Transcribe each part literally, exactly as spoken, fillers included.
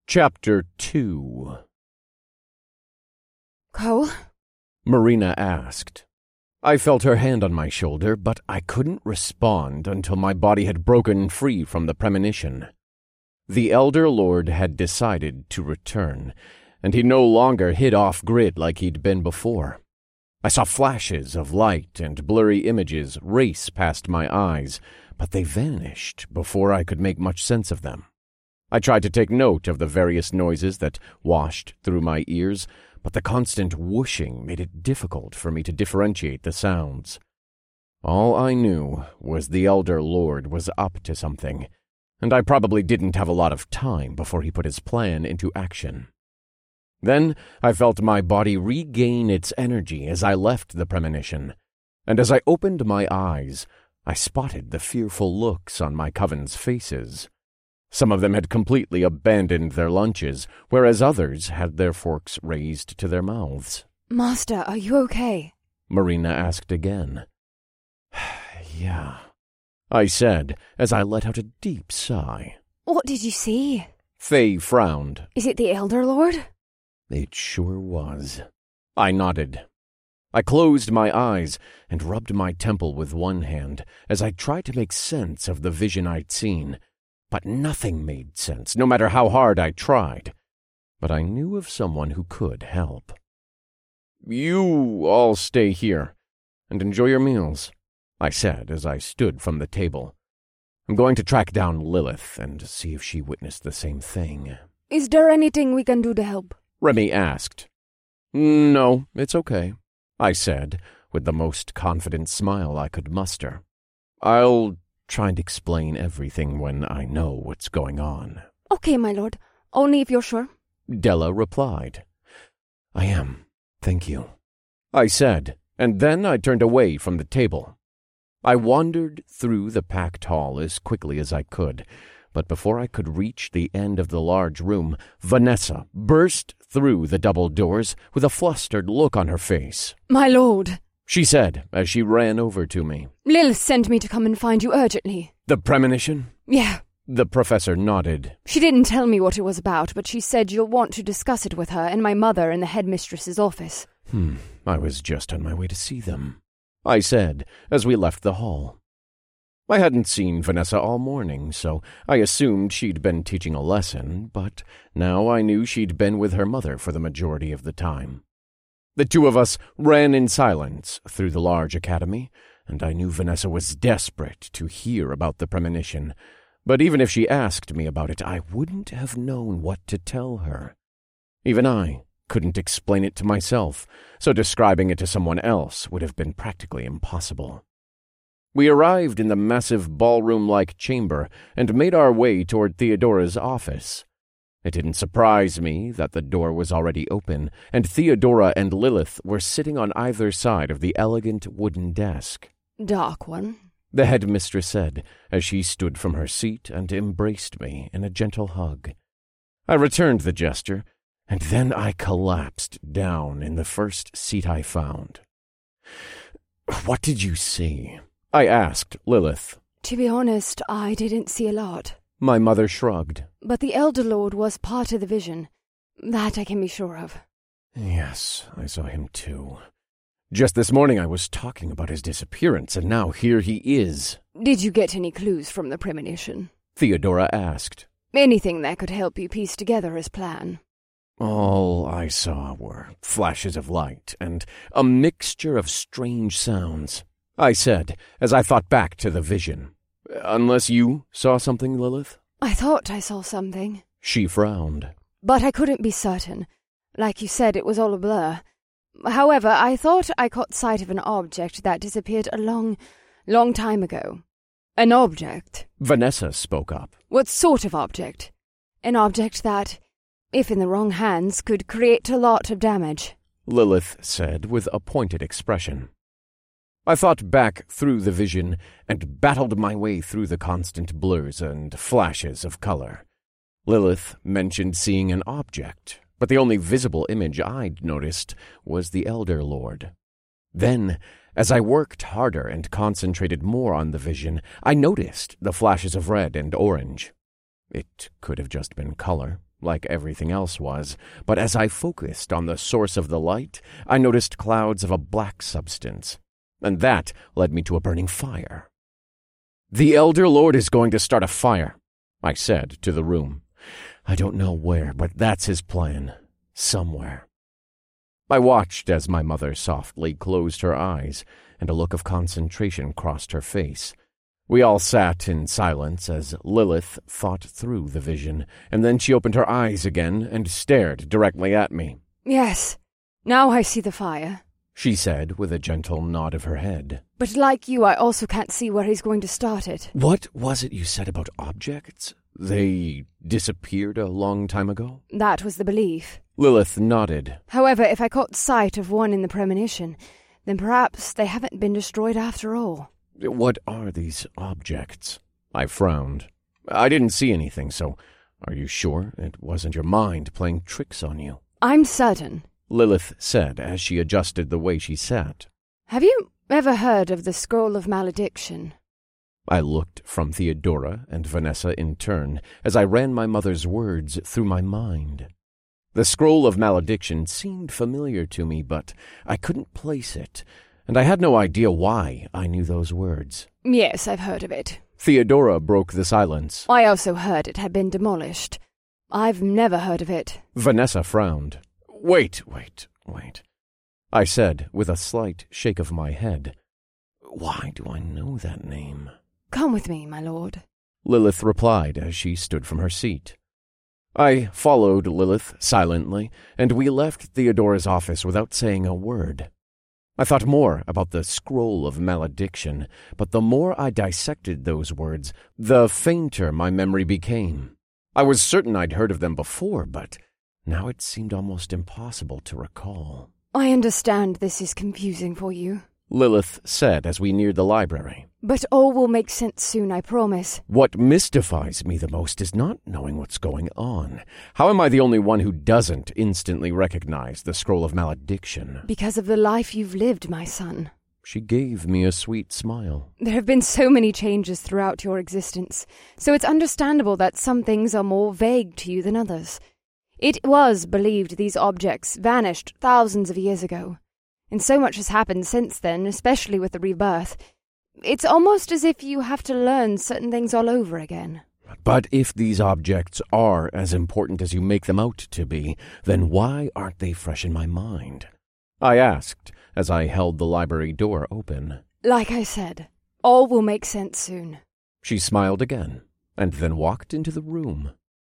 Chapter two. Cole? Marina asked. I felt her hand on my shoulder, but I couldn't respond until my body had broken free from the premonition. The Elder Lord had decided to return, and he no longer hid off-grid like he'd been before. I saw flashes of light and blurry images race past my eyes, but they vanished before I could make much sense of them. I tried to take note of the various noises that washed through my ears, but the constant whooshing made it difficult for me to differentiate the sounds. All I knew was the Elder Lord was up to something, and I probably didn't have a lot of time before he put his plan into action. Then I felt my body regain its energy as I left the premonition, and as I opened my eyes, I spotted the fearful looks on my coven's faces. Some of them had completely abandoned their lunches, whereas others had their forks raised to their mouths. Master, are you okay? Marina asked again. Yeah, I said, as I let out a deep sigh. What did you see? Faye frowned. Is it the Elder Lord? It sure was. I nodded. I closed my eyes and rubbed my temple with one hand as I tried to make sense of the vision I'd seen. But nothing made sense, no matter how hard I tried. But I knew of someone who could help. You all stay here and enjoy your meals, I said as I stood from the table. I'm going to track down Lilith and see if she witnessed the same thing. Is there anything we can do to help? Remy asked. No, it's okay, I said, with the most confident smile I could muster. I'll try and explain everything when I know what's going on. Okay, my lord. Only if you're sure. Della replied. I am, thank you, I said, and then I turned away from the table. I wandered through the packed hall as quickly as I could, but before I could reach the end of the large room, Vanessa burst through the double doors with a flustered look on her face. My lord, she said as she ran over to me. Lilith sent me to come and find you urgently. The premonition? Yeah. The professor nodded. She didn't tell me what it was about, but she said you'll want to discuss it with her and my mother in the headmistress's office. Hmm, I was just on my way to see them, I said as we left the hall. I hadn't seen Vanessa all morning, so I assumed she'd been teaching a lesson, but now I knew she'd been with her mother for the majority of the time. The two of us ran in silence through the large academy, and I knew Vanessa was desperate to hear about the premonition. But even if she asked me about it, I wouldn't have known what to tell her. Even I couldn't explain it to myself, so describing it to someone else would have been practically impossible. We arrived in the massive ballroom-like chamber and made our way toward Theodora's office. It didn't surprise me that the door was already open, and Theodora and Lilith were sitting on either side of the elegant wooden desk. Dark one, the headmistress said, as she stood from her seat and embraced me in a gentle hug. I returned the gesture, and then I collapsed down in the first seat I found. What did you see? I asked Lilith. To be honest, I didn't see a lot. My mother shrugged. But the Elder Lord was part of the vision. That I can be sure of. Yes, I saw him too. Just this morning I was talking about his disappearance, and now here he is. Did you get any clues from the premonition? Theodora asked. Anything that could help you piece together his plan? All I saw were flashes of light and a mixture of strange sounds, I said, as I thought back to the vision. Unless you saw something, Lilith? I thought I saw something. She frowned. But I couldn't be certain. Like you said, it was all a blur. However, I thought I caught sight of an object that disappeared a long, long time ago. An object. Vanessa spoke up. What sort of object? An object that, if in the wrong hands, could create a lot of damage. Lilith said with a pointed expression. I thought back through the vision and battled my way through the constant blurs and flashes of color. Lilith mentioned seeing an object, but the only visible image I'd noticed was the Elder Lord. Then, as I worked harder and concentrated more on the vision, I noticed the flashes of red and orange. It could have just been color, like everything else was, but as I focused on the source of the light, I noticed clouds of a black substance, and that led me to a burning fire. "The Elder Lord is going to start a fire," I said to the room. "I don't know where, but that's his plan. Somewhere." I watched as my mother softly closed her eyes, and a look of concentration crossed her face. We all sat in silence as Lilith thought through the vision, and then she opened her eyes again and stared directly at me. "Yes, now I see the fire," she said with a gentle nod of her head. "But like you, I also can't see where he's going to start it." "What was it you said about objects? They disappeared a long time ago?" "That was the belief." Lilith nodded. "However, if I caught sight of one in the premonition, then perhaps they haven't been destroyed after all." "What are these objects?" I frowned. "I didn't see anything, so are you sure it wasn't your mind playing tricks on you?" "I'm certain," Lilith said as she adjusted the way she sat. "Have you ever heard of the Scroll of Malediction?" I looked from Theodora and Vanessa in turn as I ran my mother's words through my mind. The Scroll of Malediction seemed familiar to me, but I couldn't place it, and I had no idea why I knew those words. "Yes, I've heard of it." Theodora broke the silence. "I also heard it had been demolished. I've never heard of it." Vanessa frowned. Wait, wait, wait, I said with a slight shake of my head. "Why do I know that name?" "Come with me, my lord," Lilith replied as she stood from her seat. I followed Lilith silently, and we left Theodora's office without saying a word. I thought more about the Scroll of Malediction, but the more I dissected those words, the fainter my memory became. I was certain I'd heard of them before, but now it seemed almost impossible to recall. "I understand this is confusing for you," Lilith said as we neared the library. "But all will make sense soon, I promise." What mystifies me the most is not knowing what's going on. How am I the only one who doesn't instantly recognize the Scroll of Malediction? "Because of the life you've lived, my son." She gave me a sweet smile. "There have been so many changes throughout your existence, so it's understandable that some things are more vague to you than others. It was believed these objects vanished thousands of years ago, and so much has happened since then, especially with the rebirth. It's almost as if you have to learn certain things all over again." But if these objects are as important as you make them out to be, then why aren't they fresh in my mind? I asked as I held the library door open. "Like I said, all will make sense soon." She smiled again, and then walked into the room.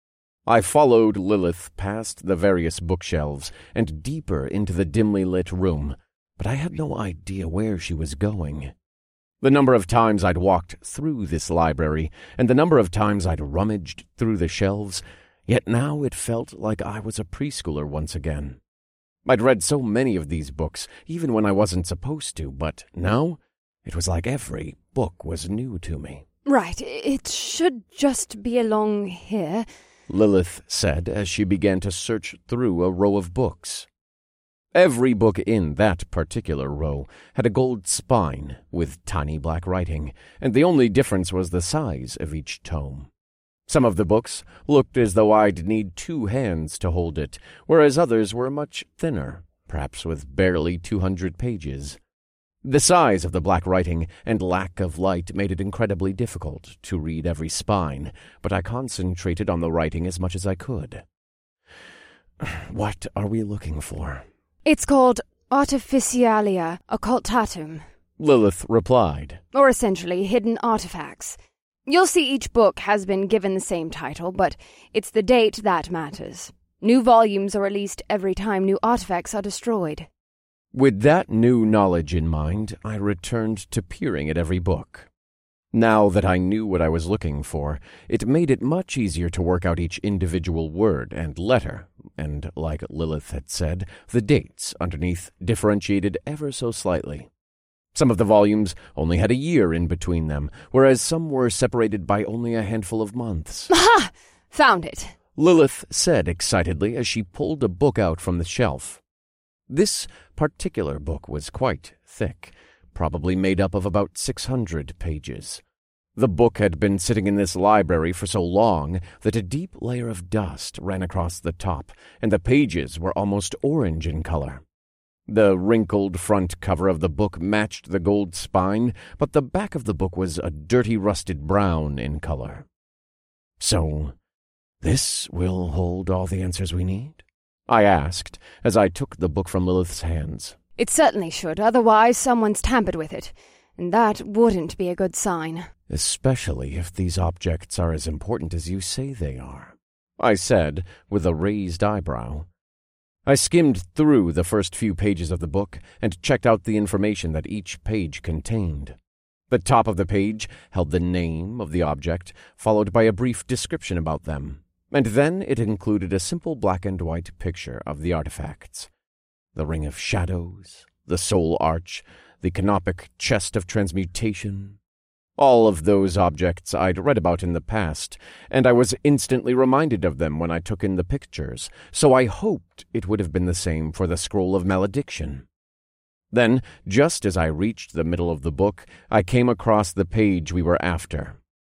I followed Lilith past the various bookshelves and deeper into the dimly lit room, but I had no idea where she was going. The number of times I'd walked through this library, and the number of times I'd rummaged through the shelves, yet now it felt like I was a preschooler once again. I'd read so many of these books, even when I wasn't supposed to, but now it was like every book was new to me. "Right, it should just be along here," Lilith said as she began to search through a row of books. Every book in that particular row had a gold spine with tiny black writing, and the only difference was the size of each tome. Some of the books looked as though I'd need two hands to hold it, whereas others were much thinner, perhaps with barely two hundred pages. The size of the black writing and lack of light made it incredibly difficult to read every spine, but I concentrated on the writing as much as I could. "What are we looking for?" "It's called Artificialia Occultatum," Lilith replied. "or essentially hidden artifacts. You'll see each book has been given the same title, but it's the date that matters. New volumes are released every time new artifacts are destroyed." With that new knowledge in mind, I returned to peering at every book. Now that I knew what I was looking for, it made it much easier to work out each individual word and letter, and, like Lilith had said, the dates underneath differentiated ever so slightly. Some of the volumes only had a year in between them, whereas some were separated by only a handful of months. "Aha! Found it!" Lilith said excitedly as she pulled a book out from the shelf. This particular book was quite thick, probably made up of about six hundred pages. The book had been sitting in this library for so long that a deep layer of dust ran across the top, and the pages were almost orange in color. The wrinkled front cover of the book matched the gold spine, but the back of the book was a dirty rusted brown in color. "So, this will hold all the answers we need?" I asked, as I took the book from Lilith's hands. It certainly should, otherwise someone's tampered with it, and that wouldn't be a good sign. "Especially if these objects are as important as you say they are," I said, with a raised eyebrow. I skimmed through the first few pages of the book and checked out the information that each page contained. The top of the page held the name of the object, followed by a brief description about them, and then it included a simple black and white picture of the artifacts. The Ring of Shadows, the Soul Arch, the Canopic Chest of Transmutation. All of those objects I'd read about in the past, and I was instantly reminded of them when I took in the pictures, so I hoped it would have been the same for the Scroll of Malediction. Then, just as I reached the middle of the book, I came across the page we were after.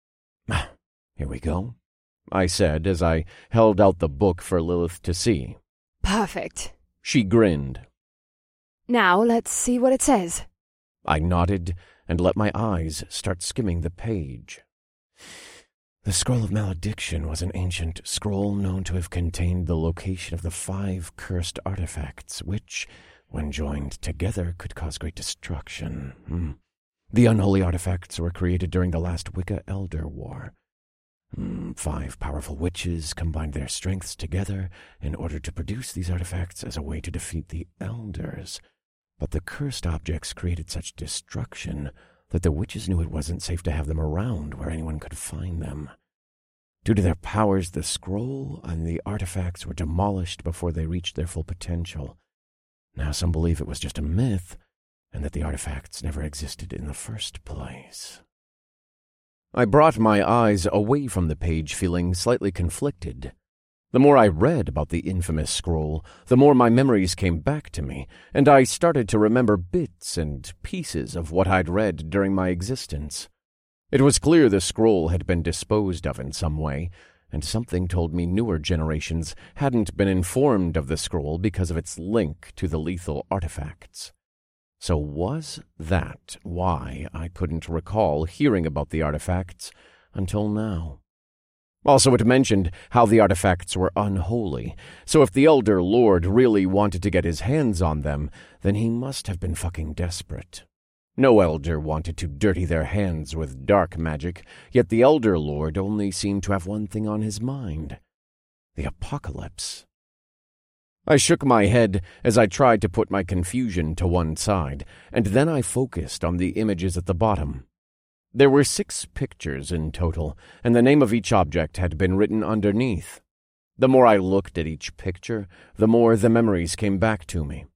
"Here we go," I said as I held out the book for Lilith to see. Perfect. She grinned. "Now let's see what it says." I nodded and let my eyes start skimming the page. The Scroll of Malediction was an ancient scroll known to have contained the location of the five cursed artifacts, which, when joined together, could cause great destruction. Hmm. The unholy artifacts were created during the last Wicca Elder War. Hmm. Five powerful witches combined their strengths together in order to produce these artifacts as a way to defeat the Elders. But the cursed objects created such destruction that the witches knew it wasn't safe to have them around where anyone could find them. Due to their powers, the scroll and the artifacts were demolished before they reached their full potential. Now some believe it was just a myth, and that the artifacts never existed in the first place. I brought my eyes away from the page, feeling slightly conflicted. The more I read about the infamous scroll, the more my memories came back to me, and I started to remember bits and pieces of what I'd read during my existence. It was clear the scroll had been disposed of in some way, and something told me newer generations hadn't been informed of the scroll because of its link to the lethal artifacts. So was that why I couldn't recall hearing about the artifacts until now? Also, it mentioned how the artifacts were unholy, so if the Elder Lord really wanted to get his hands on them, then he must have been fucking desperate. No elder wanted to dirty their hands with dark magic, yet the Elder Lord only seemed to have one thing on his mind: the apocalypse. I shook my head as I tried to put my confusion to one side, and then I focused on the images at the bottom. There were six pictures in total, and the name of each object had been written underneath. The more I looked at each picture, the more the memories came back to me.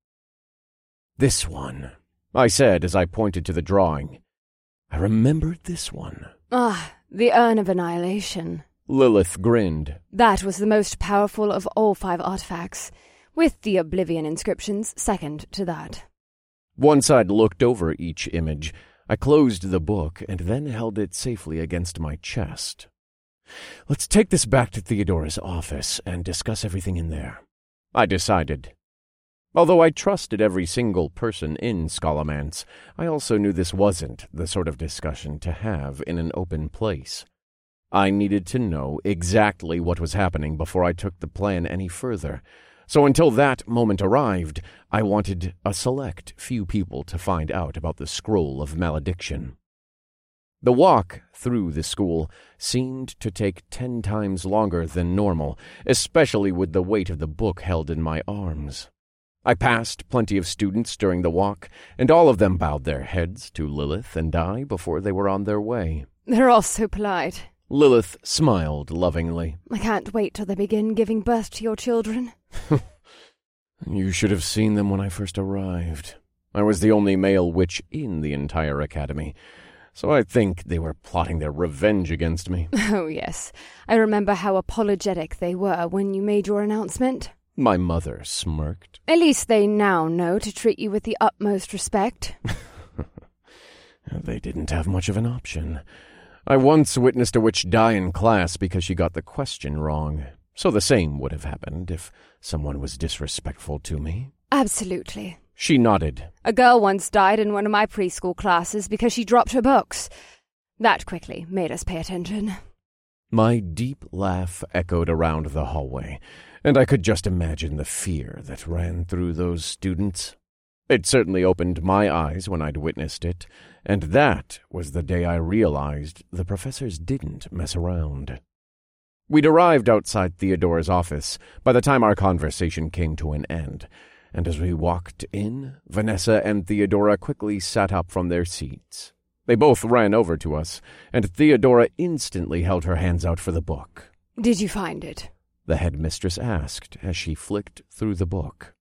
"This one," I said as I pointed to the drawing. I remembered this one. Ah, the Urn of Annihilation. Lilith grinned. That was the most powerful of all five artifacts, with the Oblivion inscriptions second to that. Once I'd looked over each image, I closed the book and then held it safely against my chest. "Let's take this back to Theodora's office and discuss everything in there," I decided. Although I trusted every single person in Scholomance, I also knew this wasn't the sort of discussion to have in an open place. I needed to know exactly what was happening before I took the plan any further. So until that moment arrived, I wanted a select few people to find out about the Scroll of Malediction. The walk through the school seemed to take ten times longer than normal, especially with the weight of the book held in my arms. I passed plenty of students during the walk, and all of them bowed their heads to Lilith and I before they were on their way. They're all so polite. Lilith smiled lovingly. I can't wait till they begin giving birth to your children. You should have seen them when I first arrived. I was the only male witch in the entire academy, so I think they were plotting their revenge against me. Oh, yes. I remember how apologetic they were when you made your announcement. My mother smirked. At least they now know to treat you with the utmost respect. They didn't have much of an option. I once witnessed a witch die in class because she got the question wrong. So the same would have happened if someone was disrespectful to me. Absolutely. She nodded. A girl once died in one of my preschool classes because she dropped her books. That quickly made us pay attention. My deep laugh echoed around the hallway, and I could just imagine the fear that ran through those students. It certainly opened my eyes when I'd witnessed it, and that was the day I realized the professors didn't mess around. We'd arrived outside Theodora's office by the time our conversation came to an end, and as we walked in, Vanessa and Theodora quickly sat up from their seats. They both ran over to us, and Theodora instantly held her hands out for the book. Did you find it? The headmistress asked as she flicked through the book.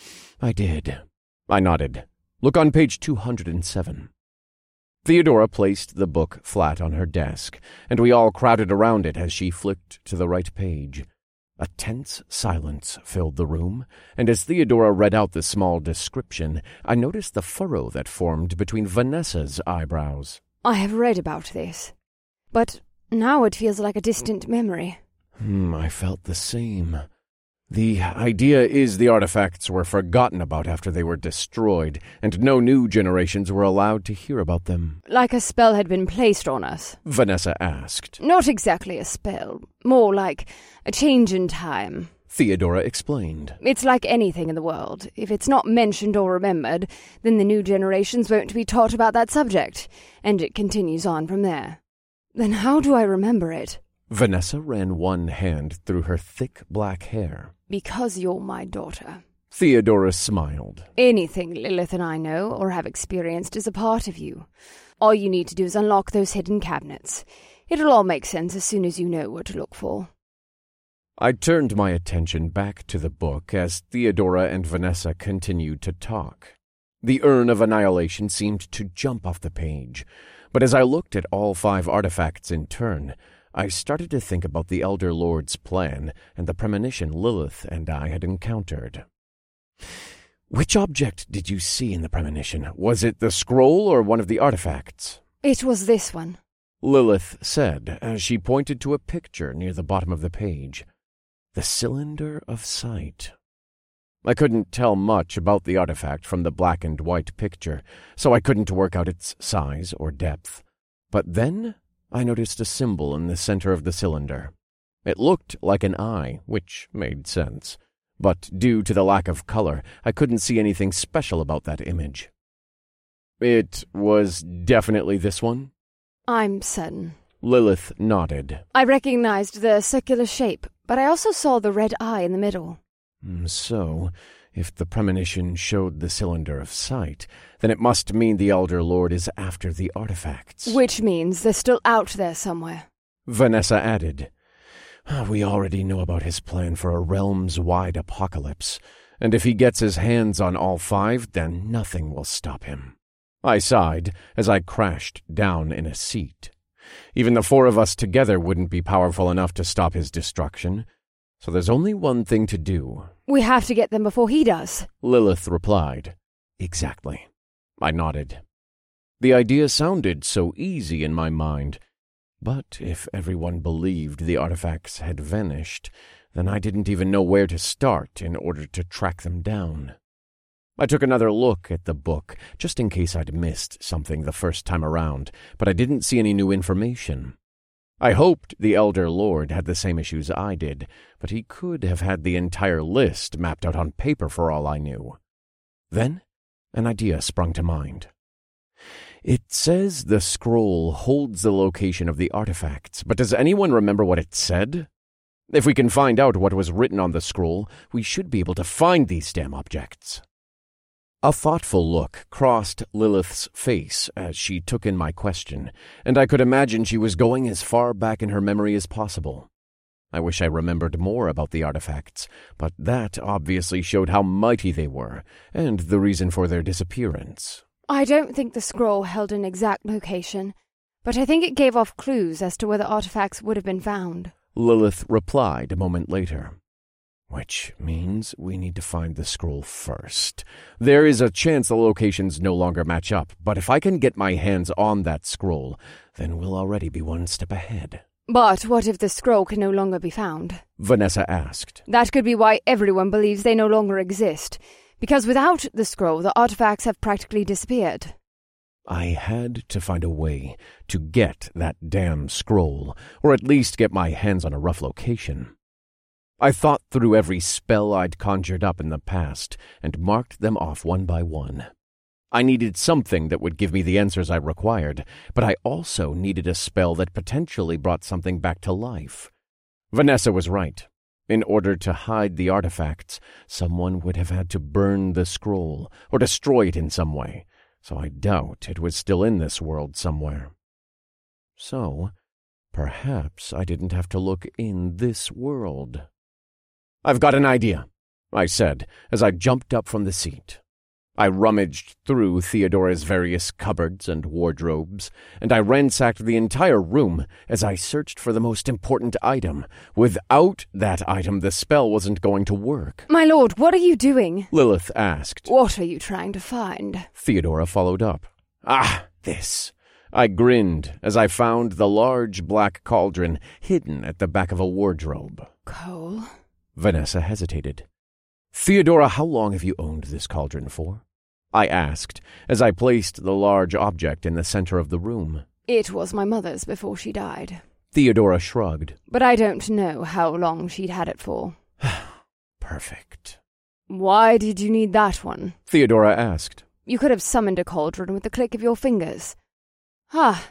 I did. I nodded. Look on page two hundred seven. Theodora placed the book flat on her desk, and we all crowded around it as she flicked to the right page. A tense silence filled the room, and as Theodora read out the small description, I noticed the furrow that formed between Vanessa's eyebrows. I have read about this, but now it feels like a distant memory. Hmm, I felt the same. The idea is the artifacts were forgotten about after they were destroyed, and no new generations were allowed to hear about them. Like a spell had been placed on us? Vanessa asked. Not exactly a spell. More like a change in time. Theodora explained. It's like anything in the world. If it's not mentioned or remembered, then the new generations won't be taught about that subject, and it continues on from there. Then how do I remember it? Vanessa ran one hand through her thick black hair. Because you're my daughter. Theodora smiled. Anything Lilith and I know or have experienced is a part of you. All you need to do is unlock those hidden cabinets. It'll all make sense as soon as you know what to look for. I turned my attention back to the book as Theodora and Vanessa continued to talk. The Urn of Annihilation seemed to jump off the page, but as I looked at all five artifacts in turn, I started to think about the Elder Lord's plan and the premonition Lilith and I had encountered. Which object did you see in the premonition? Was it the scroll or one of the artifacts? It was this one, Lilith said as she pointed to a picture near the bottom of the page. The Cylinder of Sight. I couldn't tell much about the artifact from the black and white picture, so I couldn't work out its size or depth. But then I noticed a symbol in the center of the cylinder. It looked like an eye, which made sense. But due to the lack of color, I couldn't see anything special about that image. It was definitely this one? I'm certain. Lilith nodded. I recognized the circular shape, but I also saw the red eye in the middle. So, if the premonition showed the Cylinder of Sight, then it must mean the Elder Lord is after the artifacts. Which means they're still out there somewhere. Vanessa added. We already know about his plan for a realms-wide apocalypse, and if he gets his hands on all five, then nothing will stop him. I sighed as I crashed down in a seat. Even the four of us together wouldn't be powerful enough to stop his destruction. So there's only one thing to do. We have to get them before he does, Lilith replied. Exactly. I nodded. The idea sounded so easy in my mind. But if everyone believed the artifacts had vanished, then I didn't even know where to start in order to track them down. I took another look at the book, just in case I'd missed something the first time around, but I didn't see any new information. I hoped the Elder Lord had the same issues I did, but he could have had the entire list mapped out on paper for all I knew. Then, an idea sprung to mind. It says the scroll holds the location of the artifacts, but does anyone remember what it said? If we can find out what was written on the scroll, we should be able to find these damn objects. A thoughtful look crossed Lilith's face as she took in my question, and I could imagine she was going as far back in her memory as possible. I wish I remembered more about the artifacts, but that obviously showed how mighty they were, and the reason for their disappearance. I don't think the scroll held an exact location, but I think it gave off clues as to where the artifacts would have been found, Lilith replied a moment later. Which means we need to find the scroll first. There is a chance the locations no longer match up, but if I can get my hands on that scroll, then we'll already be one step ahead. But what if the scroll can no longer be found? Vanessa asked. That could be why everyone believes they no longer exist. Because without the scroll, the artifacts have practically disappeared. I had to find a way to get that damn scroll, or at least get my hands on a rough location. I thought through every spell I'd conjured up in the past and marked them off one by one. I needed something that would give me the answers I required, but I also needed a spell that potentially brought something back to life. Vanessa was right. In order to hide the artifacts, someone would have had to burn the scroll or destroy it in some way, so I doubt it was still in this world somewhere. So, perhaps I didn't have to look in this world. "I've got an idea," I said as I jumped up from the seat. I rummaged through Theodora's various cupboards and wardrobes, and I ransacked the entire room as I searched for the most important item. Without that item, the spell wasn't going to work. "My lord, what are you doing?" Lilith asked. "What are you trying to find?" Theodora followed up. "Ah, this." I grinned as I found the large black cauldron hidden at the back of a wardrobe. "Cole?" Vanessa hesitated. "Theodora, how long have you owned this cauldron for?" I asked, as I placed the large object in the center of the room. "It was my mother's before she died." Theodora shrugged. "But I don't know how long she'd had it for." Perfect. "Why did you need that one?" Theodora asked. "You could have summoned a cauldron with the click of your fingers." "Ah,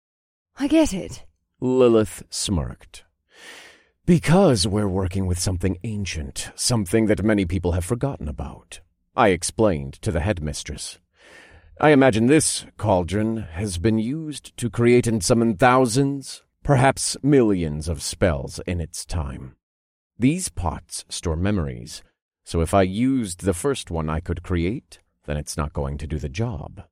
I get it." Lilith smirked. "Because we're working with something ancient, something that many people have forgotten about," I explained to the headmistress. "I imagine this cauldron has been used to create and summon thousands, perhaps millions of spells in its time. These pots store memories, so if I used the first one I could create, then it's not going to do the job."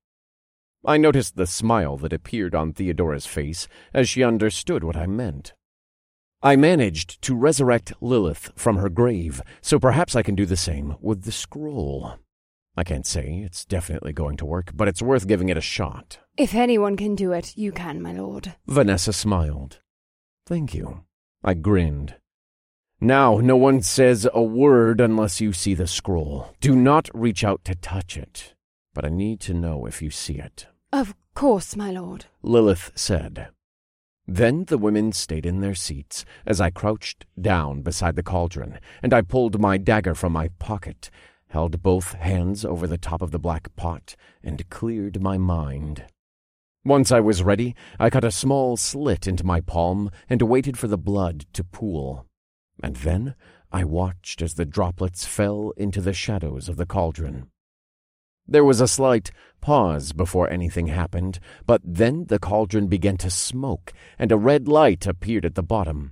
I noticed the smile that appeared on Theodora's face as she understood what I meant. "I managed to resurrect Lilith from her grave, so perhaps I can do the same with the scroll. I can't say it's definitely going to work, but it's worth giving it a shot." "If anyone can do it, you can, my lord." Vanessa smiled. "Thank you." I grinned. "Now, no one says a word unless you see the scroll. Do not reach out to touch it, but I need to know if you see it." "Of course, my lord," Lilith said. Then the women stayed in their seats as I crouched down beside the cauldron, and I pulled my dagger from my pocket, held both hands over the top of the black pot, and cleared my mind. Once I was ready, I cut a small slit into my palm and waited for the blood to pool. And then I watched as the droplets fell into the shadows of the cauldron. There was a slight pause before anything happened, but then the cauldron began to smoke, and a red light appeared at the bottom.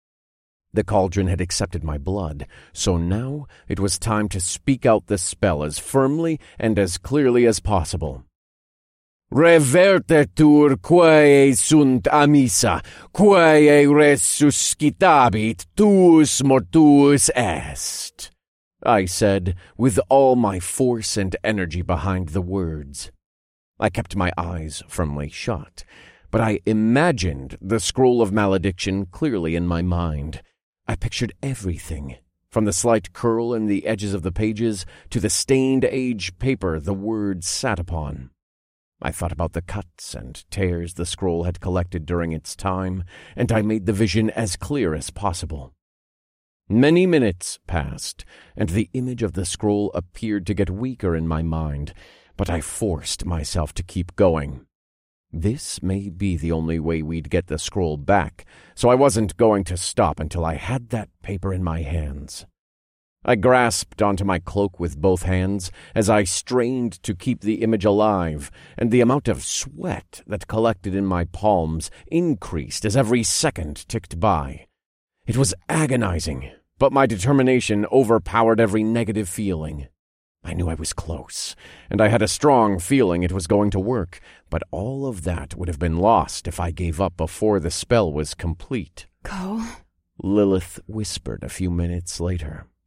The cauldron had accepted my blood, so now it was time to speak out the spell as firmly and as clearly as possible. "Revertetur quae sunt amissa, quae resuscitabit, tuus mortuus est," I said, with all my force and energy behind the words. I kept my eyes firmly shut, but I imagined the scroll of malediction clearly in my mind. I pictured everything, from the slight curl in the edges of the pages to the stained age paper the words sat upon. I thought about the cuts and tears the scroll had collected during its time, and I made the vision as clear as possible. Many minutes passed, and the image of the scroll appeared to get weaker in my mind, but I forced myself to keep going. This may be the only way we'd get the scroll back, so I wasn't going to stop until I had that paper in my hands. I grasped onto my cloak with both hands as I strained to keep the image alive, and the amount of sweat that collected in my palms increased as every second ticked by. It was agonizing, but my determination overpowered every negative feeling. I knew I was close, and I had a strong feeling it was going to work, but all of that would have been lost if I gave up before the spell was complete. "Cole?" Lilith whispered a few minutes later.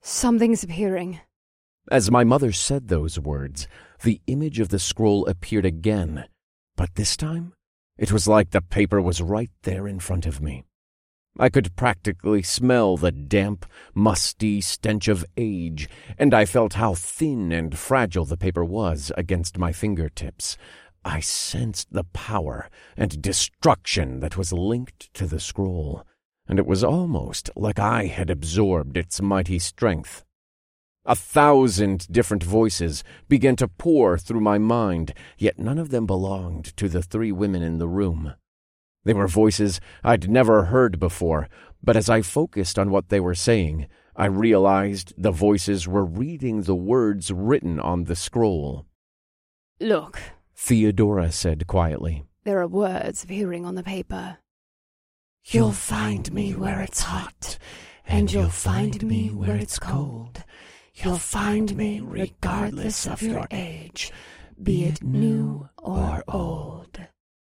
Something's appearing. As my mother said those words, the image of the scroll appeared again, but this time it was like the paper was right there in front of me. I could practically smell the damp, musty stench of age, and I felt how thin and fragile the paper was against my fingertips. I sensed the power and destruction that was linked to the scroll, and it was almost like I had absorbed its mighty strength. A thousand different voices began to pour through my mind, yet none of them belonged to the three women in the room. They were voices I'd never heard before, but as I focused on what they were saying, I realized the voices were reading the words written on the scroll. "Look," Theodora said quietly. "there are words appearing on the paper. You'll find me where it's hot, and you'll find me where it's cold. You'll find me regardless of your age, be it new or old."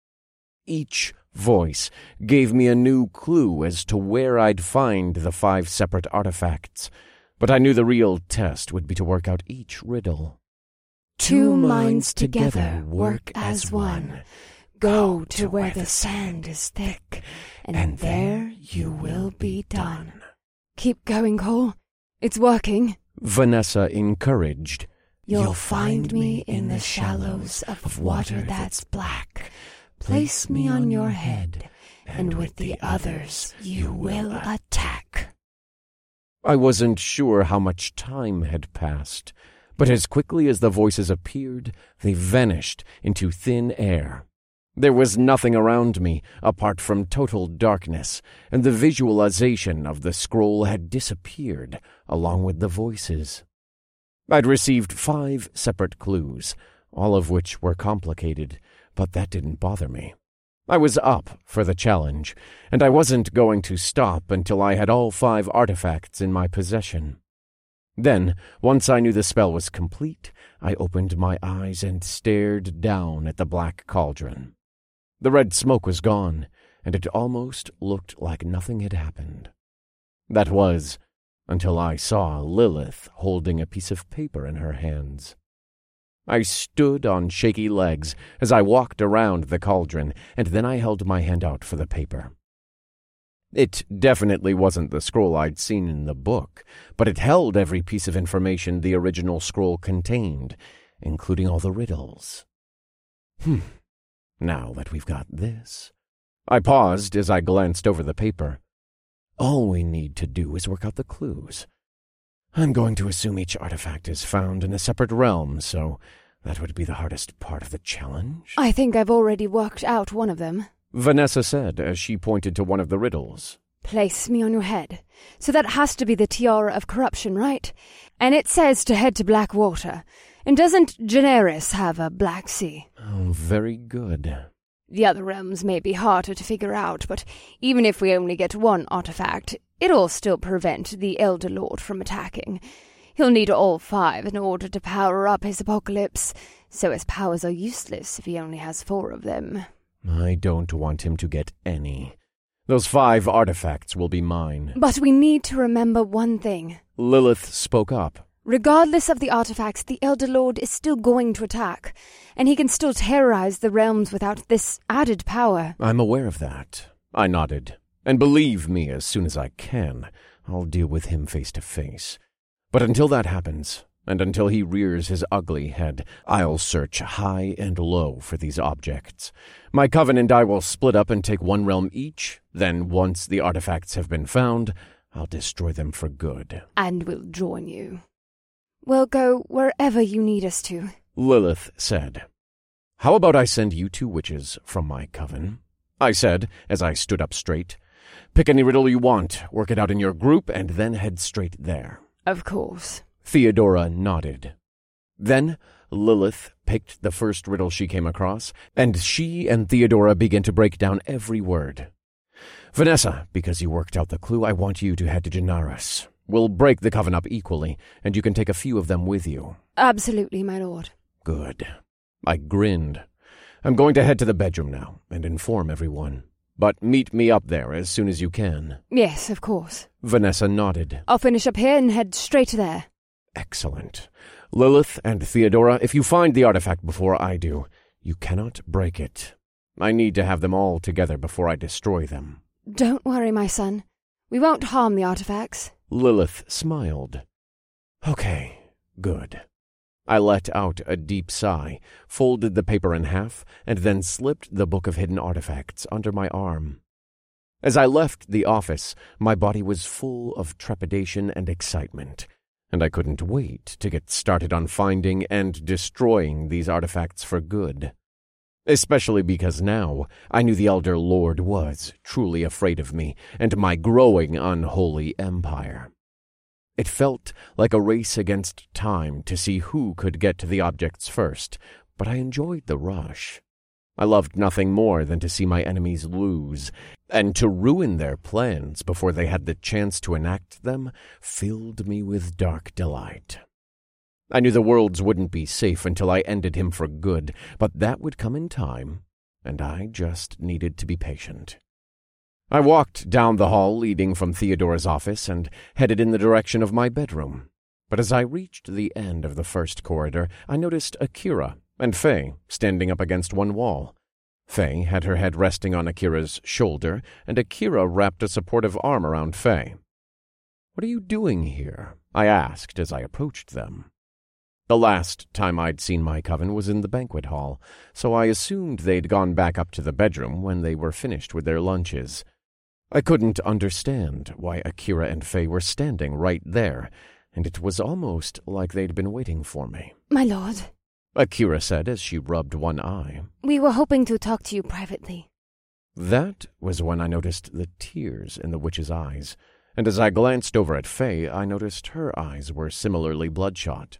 Each voice gave me a new clue as to where I'd find the five separate artifacts, but I knew the real test would be to work out each riddle. Two minds together work as one. Go to where the sand is thick, and there you will be done. Keep going, Cole. It's working. Vanessa encouraged. You'll find me in the shallows of water that's black. Place me on your head, and with the others you will attack. I wasn't sure how much time had passed, but as quickly as the voices appeared, they vanished into thin air. There was nothing around me apart from total darkness, and the visualization of the scroll had disappeared along with the voices. I'd received five separate clues, all of which were complicated, but that didn't bother me. I was up for the challenge, and I wasn't going to stop until I had all five artifacts in my possession. Then, once I knew the spell was complete, I opened my eyes and stared down at the black cauldron. The red smoke was gone, and it almost looked like nothing had happened. That was, until I saw Lilith holding a piece of paper in her hands. I stood on shaky legs as I walked around the cauldron, and then I held my hand out for the paper. It definitely wasn't the scroll I'd seen in the book, but it held every piece of information the original scroll contained, including all the riddles. Hmm. Now that we've got this... I paused as I glanced over the paper. All we need to do is work out the clues. I'm going to assume each artifact is found in a separate realm, so that would be the hardest part of the challenge. I think I've already worked out one of them, Vanessa said as she pointed to one of the riddles. Place me on your head. So that has to be the Tiara of Corruption, right? And it says to head to Blackwater. And doesn't Generis have a Black Sea? Oh, very good. The other realms may be harder to figure out, but even if we only get one artifact, it'll still prevent the Elder Lord from attacking. He'll need all five in order to power up his apocalypse, so his powers are useless if he only has four of them. I don't want him to get any. Those five artifacts will be mine. But we need to remember one thing. Lilith spoke up. Regardless of the artifacts, the Elder Lord is still going to attack, and he can still terrorize the realms without this added power. I'm aware of that. I nodded. And believe me, as soon as I can, I'll deal with him face to face. But until that happens, and until he rears his ugly head, I'll search high and low for these objects. My coven and I will split up and take one realm each. Then, once the artifacts have been found, I'll destroy them for good. And we'll join you. We'll go wherever you need us to, Lilith said. How about I send you two witches from my coven? I said, as I stood up straight. Pick any riddle you want, work it out in your group, and then head straight there. Of course. Theodora nodded. Then Lilith picked the first riddle she came across, and she and Theodora began to break down every word. Vanessa, because you worked out the clue, I want you to head to Generis. We'll break the coven up equally, and you can take a few of them with you. Absolutely, my lord. Good. I grinned. I'm going to head to the bedroom now and inform everyone. But meet me up there as soon as you can. Yes, of course. Vanessa nodded. I'll finish up here and head straight there. Excellent. Lilith and Theodora, if you find the artifact before I do, you cannot break it. I need to have them all together before I destroy them. Don't worry, my son. We won't harm the artifacts. Lilith smiled. Okay, good. I let out a deep sigh, folded the paper in half, and then slipped the Book of Hidden Artifacts under my arm. As I left the office, my body was full of trepidation and excitement, and I couldn't wait to get started on finding and destroying these artifacts for good. Especially because now I knew the Elder Lord was truly afraid of me and my growing unholy empire. It felt like a race against time to see who could get to the objects first, but I enjoyed the rush. I loved nothing more than to see my enemies lose, and to ruin their plans before they had the chance to enact them filled me with dark delight. I knew the worlds wouldn't be safe until I ended him for good, but that would come in time, and I just needed to be patient. I walked down the hall leading from Theodora's office and headed in the direction of my bedroom. But as I reached the end of the first corridor, I noticed Akira and Faye standing up against one wall. Faye had her head resting on Akira's shoulder, and Akira wrapped a supportive arm around Faye. "What are you doing here?" I asked as I approached them. The last time I'd seen my coven was in the banquet hall, so I assumed they'd gone back up to the bedroom when they were finished with their lunches. I couldn't understand why Akira and Faye were standing right there, and it was almost like they'd been waiting for me. My lord, Akira said as she rubbed one eye. We were hoping to talk to you privately. That was when I noticed the tears in the witch's eyes, and as I glanced over at Faye, I noticed her eyes were similarly bloodshot.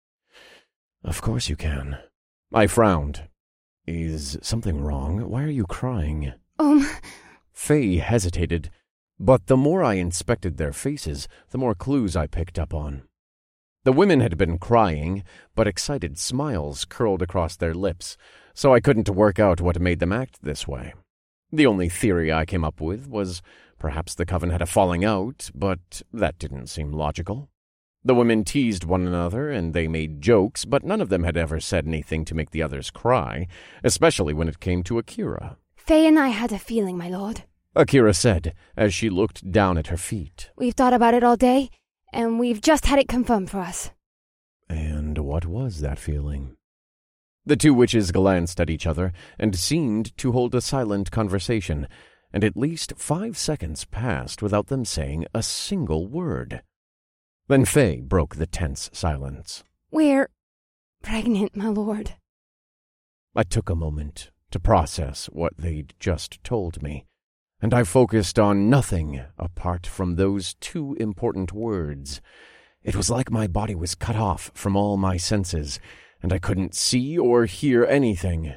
Of course you can. I frowned. Is something wrong? Why are you crying? Um... Faye hesitated, but the more I inspected their faces, the more clues I picked up on. The women had been crying, but excited smiles curled across their lips, so I couldn't work out what made them act this way. The only theory I came up with was perhaps the coven had a falling out, but that didn't seem logical. The women teased one another and they made jokes, but none of them had ever said anything to make the others cry, especially when it came to Akira. Faye and I had a feeling, my lord, Akira said as she looked down at her feet. We've thought about it all day, and we've just had it confirmed for us. And what was that feeling? The two witches glanced at each other and seemed to hold a silent conversation, and at least five seconds passed without them saying a single word. Then Faye broke the tense silence. We're pregnant, my lord. I took a moment to process what they'd just told me, and I focused on nothing apart from those two important words. It was like my body was cut off from all my senses, and I couldn't see or hear anything.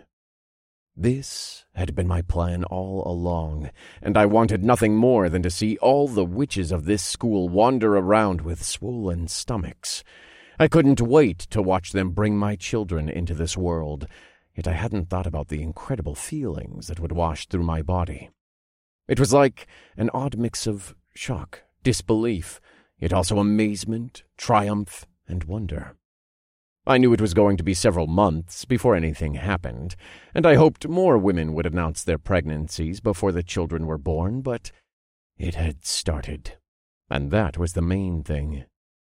This had been my plan all along, and I wanted nothing more than to see all the witches of this school wander around with swollen stomachs. I couldn't wait to watch them bring my children into this world, yet I hadn't thought about the incredible feelings that would wash through my body. It was like an odd mix of shock, disbelief, yet also amazement, triumph, and wonder. I knew it was going to be several months before anything happened, and I hoped more women would announce their pregnancies before the children were born, but it had started, and that was the main thing.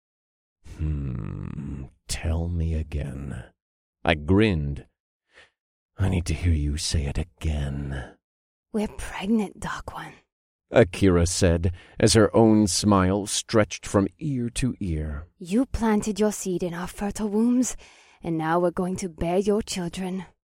Hmm, tell me again. I grinned. I need to hear you say it again. We're pregnant, Dark One, Akira said, as her own smile stretched from ear to ear. You planted your seed in our fertile wombs, and now we're going to bear your children.